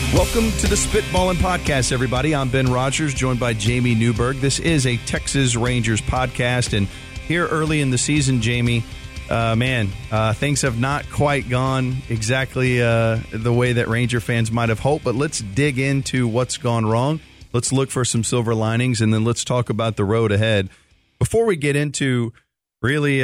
Welcome to the Spitballin' Podcast, everybody. I'm Ben Rogers, joined by Jamie Newberg. This is a Texas Rangers podcast, and here early in the season, Jamie, things have not quite gone exactly the way that Ranger fans might have hoped, but let's dig into what's gone wrong. Let's look for some silver linings, and then let's talk about the road ahead. Before we get into really,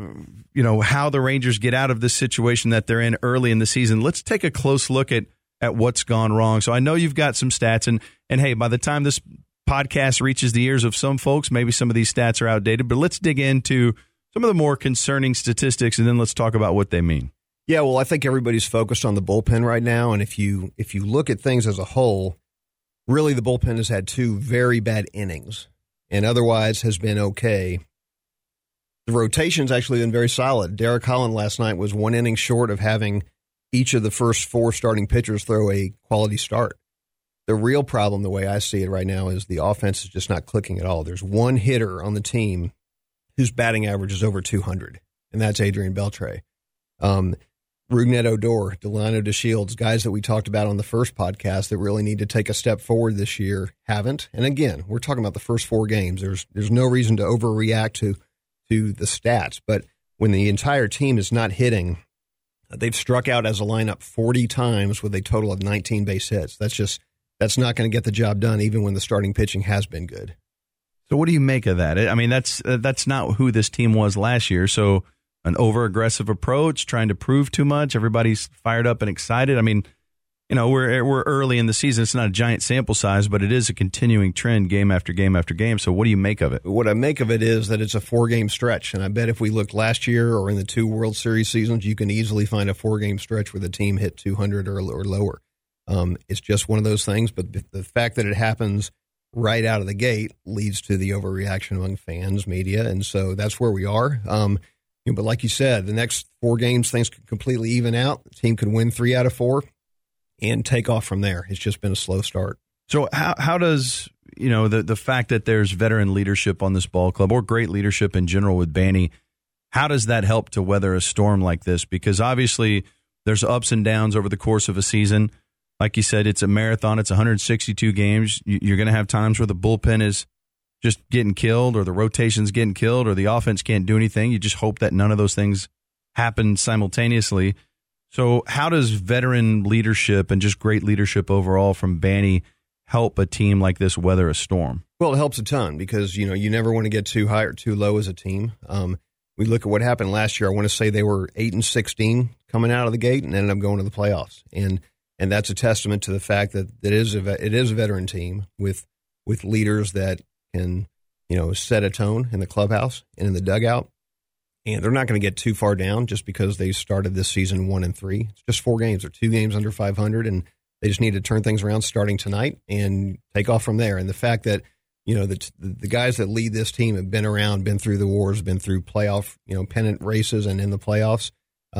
how the Rangers get out of this situation that they're in early in the season, let's take a close look at what's gone wrong. So I know you've got some stats, and hey, by the time this podcast reaches the ears of some folks, maybe some of these stats are outdated, but let's dig into some of the more concerning statistics, and then let's talk about what they mean. Yeah, well, I think everybody's focused on the bullpen right now, and if you look at things as a whole, really the bullpen has had two very bad innings, and otherwise has been okay. The rotation's actually been very solid. Derek Holland last night was one inning short of having each of the first four starting pitchers throw a quality start. The real problem, the way I see it right now, is the offense is just not clicking at all. There's one hitter on the team whose batting average is over 200, and that's Adrian Beltre. Rougned Odor, Delino DeShields, guys that we talked about on the first podcast that really need to take a step forward this year, haven't. And again, we're talking about the first four games. There's no reason to overreact to the stats, but when the entire team is not hitting, they've struck out as a lineup 40 times with a total of 19 base hits. That's not going to get the job done, even when the starting pitching has been good. So what do you make of that? I mean, that's not who this team was last year. So an over-aggressive approach, trying to prove too much. Everybody's fired up and excited. I mean, we're early in the season. It's not a giant sample size, but it is a continuing trend game after game after game. So what do you make of it? What I make of it is that it's a 4-game stretch. And I bet if we looked last year or in the 2 World Series seasons, you can easily find a 4-game stretch where the team hit 200 or lower. It's just one of those things. But the fact that it happens right out of the gate leads to the overreaction among fans, media. And so that's where we are. But like you said, the next 4 games, things could completely even out. The team could win 3 out of 4. And take off from there. It's just been a slow start. So how does, the fact that there's veteran leadership on this ball club, or great leadership in general with Banny, how does that help to weather a storm like this? Because obviously there's ups and downs over the course of a season. Like you said, it's a marathon. It's 162 games. You're going to have times where the bullpen is just getting killed, or the rotation's getting killed, or the offense can't do anything. You just hope that none of those things happen simultaneously. So how does veteran leadership and just great leadership overall from Banny help a team like this weather a storm? Well, it helps a ton because, you never want to get too high or too low as a team. We look at what happened last year. I want to say they were 8-16 coming out of the gate and ended up going to the playoffs. And that's a testament to the fact that it is a veteran team with leaders that can, set a tone in the clubhouse and in the dugout. And they're not going to get too far down just because they started this season 1-3. It's just 4 games. They're 2 games under 500, and they just need to turn things around starting tonight and take off from there. And the fact that, the guys that lead this team have been around, been through the wars, been through playoff, pennant races and in the playoffs,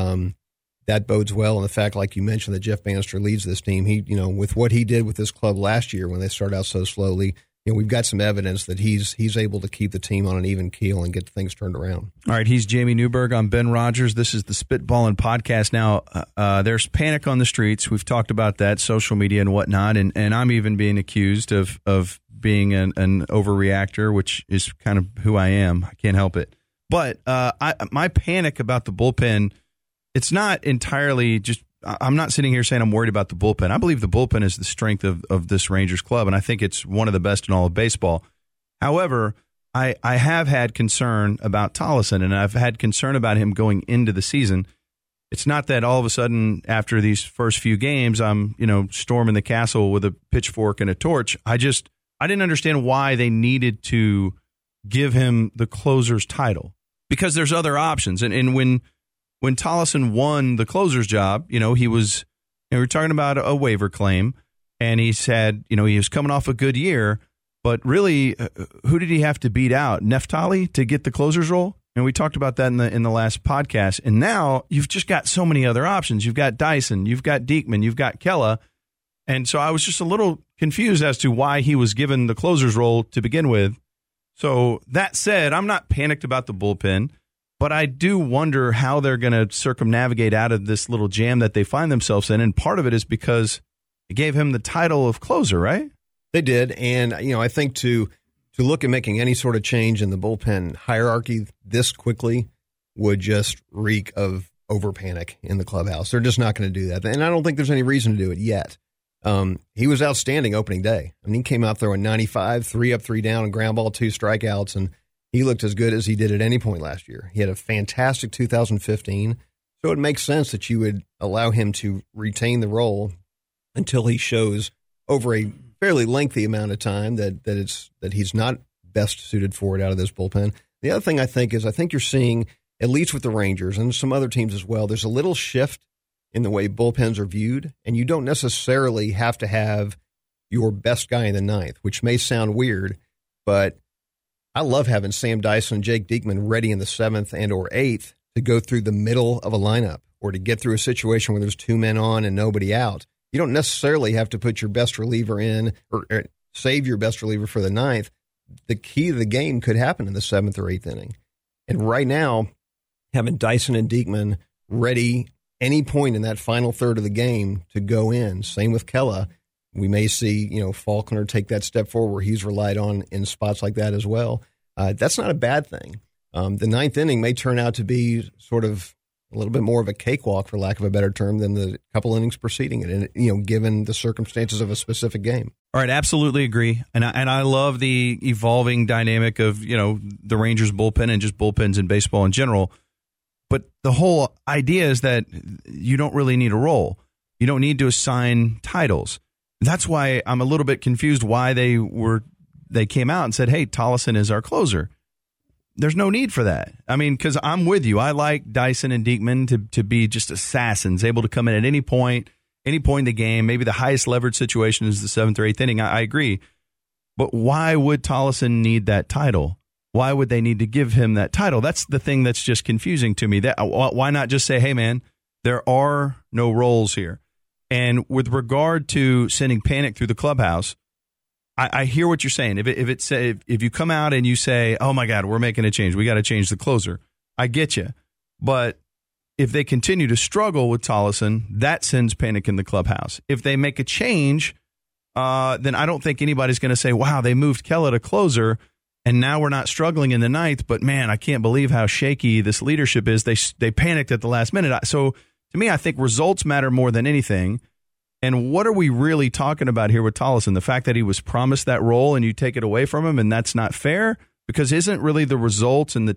that bodes well. And the fact, like you mentioned, that Jeff Bannister leads this team, he, with what he did with this club last year when they started out so slowly, we've got some evidence that he's able to keep the team on an even keel and get things turned around. All right, he's Jamie Newberg. I'm Ben Rogers. This is the Spitballin' Podcast. Now, there's panic on the streets. We've talked about that, social media and whatnot, and I'm even being accused of being an overreactor, which is kind of who I am. I can't help it. But my panic about the bullpen, it's not entirely just – I'm not sitting here saying I'm worried about the bullpen. I believe the bullpen is the strength of this Rangers club, and I think it's one of the best in all of baseball. However, I have had concern about Tolleson, and I've had concern about him going into the season. It's not that all of a sudden after these first few games I'm, storming the castle with a pitchfork and a torch. I didn't understand why they needed to give him the closer's title, because there's other options. And when Tolleson won the closer's job, he was, we're talking about a waiver claim, and he said, he was coming off a good year, but really, who did he have to beat out? Neftali to get the closer's role? And we talked about that in the last podcast. And now you've just got so many other options. You've got Dyson, you've got Diekman, you've got Kella. And so I was just a little confused as to why he was given the closer's role to begin with. So that said, I'm not panicked about the bullpen. But I do wonder how they're going to circumnavigate out of this little jam that they find themselves in. And part of it is because It gave him the title of closer, right? They did, and I think to look at making any sort of change in the bullpen hierarchy this quickly would just reek of over panic in the clubhouse. They're just not going to do that, and I don't think there's any reason to do it yet. He was outstanding opening day. I mean, he came out throwing 95, 3 up, 3 down, and ground ball, 2 strikeouts, and he looked as good as he did at any point last year. He had a fantastic 2015, so it makes sense that you would allow him to retain the role until he shows over a fairly lengthy amount of time that he's not best suited for it out of this bullpen. The other thing I think you're seeing, at least with the Rangers and some other teams as well, there's a little shift in the way bullpens are viewed, and you don't necessarily have to have your best guy in the ninth, which may sound weird, but I love having Sam Dyson and Jake Diekman ready in the 7th and or 8th to go through the middle of a lineup or to get through a situation where there's 2 men on and nobody out. You don't necessarily have to put your best reliever in or save your best reliever for the 9th. The key to the game could happen in the 7th or 8th inning. And right now, having Dyson and Diekman ready any point in that final third of the game to go in, same with Kela. We may see, Faulkner take that step forward where he's relied on in spots like that as well. That's not a bad thing. The 9th inning may turn out to be sort of a little bit more of a cakewalk, for lack of a better term, than the couple innings preceding it, and given the circumstances of a specific game. All right, absolutely agree, and I love the evolving dynamic of the Rangers bullpen and just bullpens in baseball in general. But the whole idea is that you don't really need a role. You don't need to assign titles. That's why I'm a little bit confused why they came out and said, "Hey, Tolleson is our closer." There's no need for that. I mean, because I'm with you. I like Dyson and Diekman to be just assassins, able to come in at any point in the game. Maybe the highest leverage situation is the 7th or 8th inning. I agree. But why would Tolleson need that title? Why would they need to give him that title? That's the thing that's just confusing to me. Why not just say, hey, man, there are no roles here? And with regard to sending panic through the clubhouse, I hear what you're saying. If you come out and you say, "Oh my God, we're making a change. We got to change the closer," I get you. But if they continue to struggle with Tolleson, that sends panic in the clubhouse. If they make a change, then I don't think anybody's going to say, "Wow, they moved Kela to closer, and now we're not struggling in the 9th." But man, I can't believe how shaky this leadership is. They panicked at the last minute. So to me, I think results matter more than anything. And what are we really talking about here with Tolleson? The fact that he was promised that role and you take it away from him, and that's not fair? Because isn't really the results and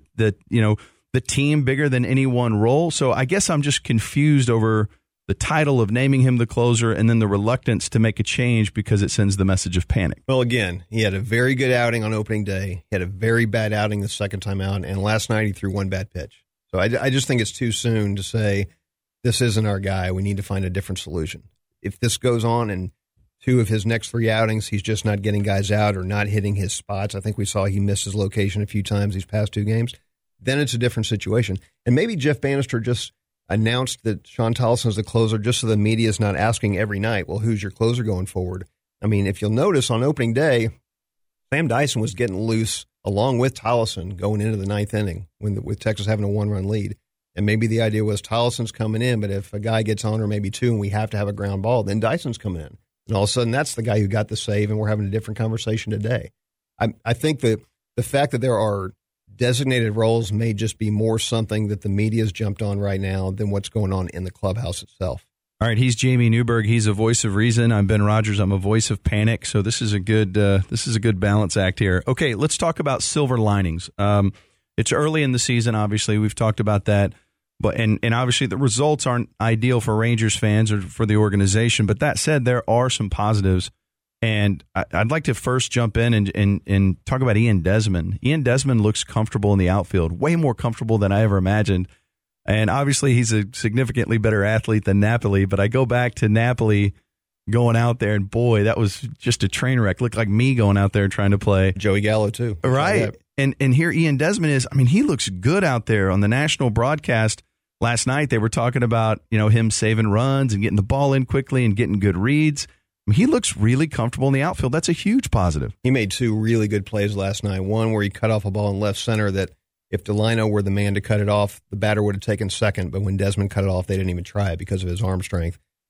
the team bigger than any one role? So I guess I'm just confused over the title of naming him the closer and then the reluctance to make a change because it sends the message of panic. Well, again, he had a very good outing on opening day. He had a very bad outing the second time out, and last night he threw 1 bad pitch. So I just think it's too soon to say, this isn't our guy. We need to find a different solution. If this goes on and 2 of his next 3 outings, he's just not getting guys out or not hitting his spots. I think we saw he missed his location a few times these past 2 games. Then it's a different situation. And maybe Jeff Bannister just announced that Sean Tolleson is the closer just so the media is not asking every night, well, who's your closer going forward? I mean, if you'll notice on opening day, Sam Dyson was getting loose along with Tolleson going into the 9th inning with Texas having a 1-run lead. And maybe the idea was Tolleson's coming in, but if a guy gets on or maybe 2 and we have to have a ground ball, then Dyson's coming in. And all of a sudden, that's the guy who got the save, and we're having a different conversation today. I think that the fact that there are designated roles may just be more something that the media's jumped on right now than what's going on in the clubhouse itself. All right, he's Jamie Newberg. He's a voice of reason. I'm Ben Rogers. I'm a voice of panic. So this is a good balance act here. Okay, let's talk about silver linings. It's early in the season, obviously. We've talked about that. But and obviously the results aren't ideal for Rangers fans or for the organization. But that said, there are some positives. And I'd like to first jump in and talk about Ian Desmond. Ian Desmond looks comfortable in the outfield, way more comfortable than I ever imagined. And obviously he's a significantly better athlete than Napoli. But I go back to Napoli going out there, and boy, that was just a train wreck. Looked like me going out there trying to play. Joey Gallo, too. Right. And here Ian Desmond is, I mean, he looks good out there. On the national broadcast last night, they were talking about, him saving runs and getting the ball in quickly and getting good reads. I mean, he looks really comfortable in the outfield. That's a huge positive. He made 2 really good plays last night. One where he cut off a ball in left center that if Delino were the man to cut it off, the batter would have taken second. But when Desmond cut it off, they didn't even try it because of his arm strength.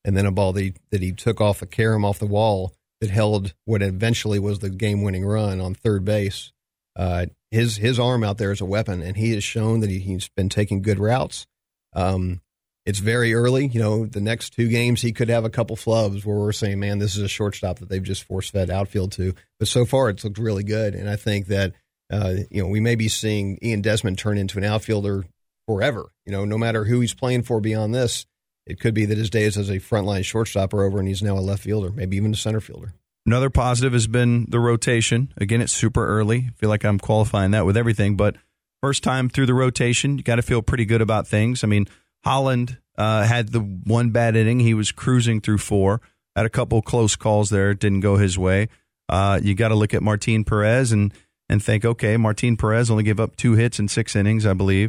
and then a ball that he took off a carom off the wall that held what eventually was the game-winning run on third base. His arm out there is a weapon, and he has shown that he's been taking good routes. It's very early. The next 2 games he could have a couple flubs where we're saying, man, this is a shortstop that they've just force-fed outfield to. But so far it's looked really good, and I think that we may be seeing Ian Desmond turn into an outfielder forever. No matter who he's playing for beyond this, it could be that his days as a frontline shortstop are over and he's now a left fielder, maybe even a center fielder. Another positive has been the rotation. Again, it's super early. I feel like I'm qualifying that with everything, but first time through the rotation, you got to feel pretty good about things. I mean, Holland had the one bad inning. He was cruising through 4. Had a couple close calls there. It didn't go his way. You got to look at Martin Perez and think, okay, Martin Perez only gave up 2 hits in 6 innings, I believe.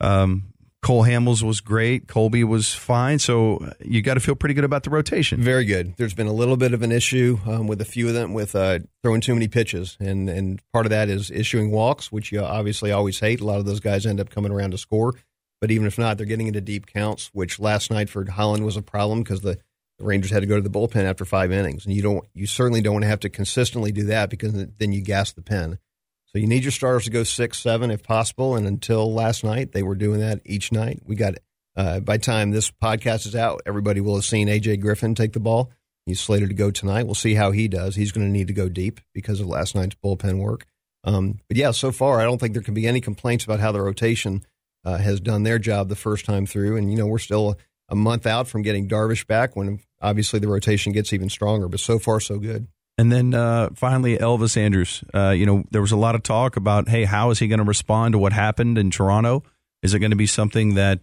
Cole Hamels was great. Colby was fine. So you got to feel pretty good about the rotation. Very good. There's been a little bit of an issue with a few of them with throwing too many pitches. And part of that is issuing walks, which you obviously always hate. A lot of those guys end up coming around to score. But even if not, they're getting into deep counts, which last night for Holland was a problem because the Rangers had to go to the bullpen after 5 innings. And you certainly don't want to have to consistently do that because then you gas the pen. So you need your starters to go 6, 7 if possible. And until last night, they were doing that each night. We got by the time this podcast is out, everybody will have seen A.J. Griffin take the ball. He's slated to go tonight. We'll see how he does. He's going to need to go deep because of last night's bullpen work. But yeah, so far, I don't think there can be any complaints about how the rotation has done their job the first time through. And, we're still a month out from getting Darvish back when obviously the rotation gets even stronger. But so far, so good. And then finally, Elvis Andrus. There was a lot of talk about, hey, how is he going to respond to what happened in Toronto? Is it going to be something that,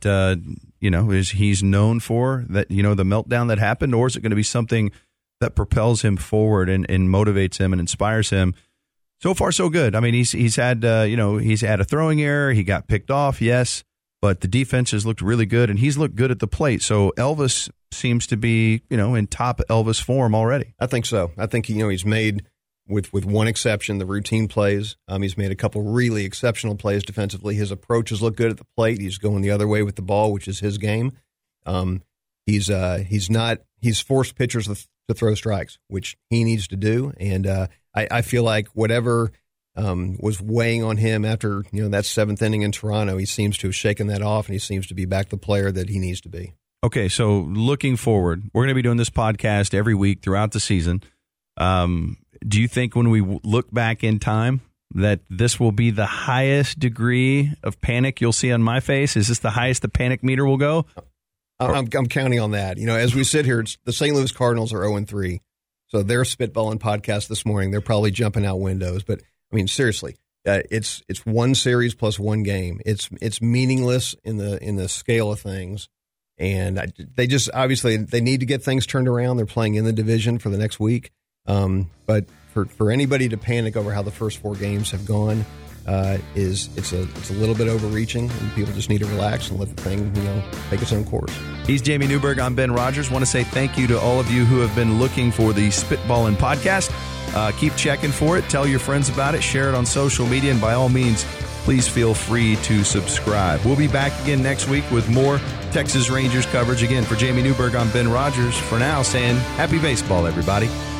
he's known for, that, the meltdown that happened? Or is it going to be something that propels him forward and motivates him and inspires him? So far, so good. I mean, he's had a throwing error. He got picked off, yes, but the defense has looked really good, and he's looked good at the plate. So Elvis seems to be, in top Elvis form already. I think so. I think, he's made, with one exception, the routine plays. He's made a couple really exceptional plays defensively. His approach has looked good at the plate. He's going the other way with the ball, which is his game. He's forced pitchers to throw strikes, which he needs to do. And I feel like whatever was weighing on him after that 7th inning in Toronto, he seems to have shaken that off, and he seems to be back the player that he needs to be. Okay, so looking forward, we're going to be doing this podcast every week throughout the season. Do you think when we look back in time that this will be the highest degree of panic you'll see on my face? Is this the highest the panic meter will go? I'm counting on that. As we sit here, the St. Louis Cardinals are 0-3. So their spitballing podcast this morning, they're probably jumping out windows. But, I mean, seriously, it's one series plus one game. It's meaningless in the scale of things. And they just obviously they need to get things turned around. They're playing in the division for the next week. But for anybody to panic over how the first 4 games have gone it's a little bit overreaching, and people just need to relax and let the thing take its own course. He's Jamie Newberg. I'm Ben Rogers. Want to say thank you to all of you who have been looking for the Spitballin' podcast. Keep checking for it. Tell your friends about it. Share it on social media, and by all means, please feel free to subscribe. We'll be back again next week with more Texas Rangers coverage. Again, for Jamie Newberg, I'm Ben Rogers. For now, saying happy baseball, everybody.